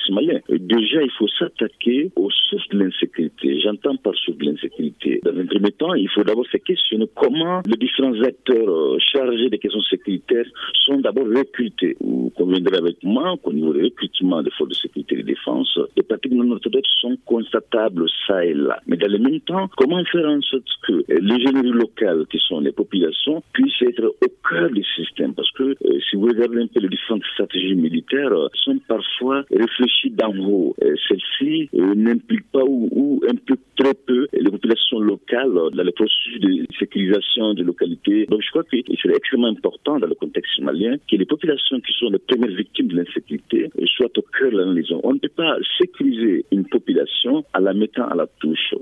contexte malien. Déjà, il faut s'attaquer aux sources de l'insécurité. J'entends par source de l'insécurité. Dans un premier temps, il faut d'abord se questionner comment les différents acteurs chargés des questions sécuritaires sont d'abord recrutés. Vous conviendrez avec moi qu'au niveau du recrutement des forces de sécurité et de défense, les pratiques non orthodoxes sont constatables ça et là. Mais dans le même temps, comment faire en sorte que les généraux locales, qui sont les populations, puissent être au cœur du système? Parce que si vous regardez un peu les différentes stratégies militaires, sont parfois réfléchies d'en haut. Celles-ci n'impliquent pas ou impliquent très peu les populations locales dans le processus de sécurisation des localités. Donc je crois qu'il serait extrêmement important dans le contexte malien que les populations qui sont les premières victimes de l'insécurité soient au cœur de la liaison. On ne peut pas sécuriser une population en la mettant à la touche.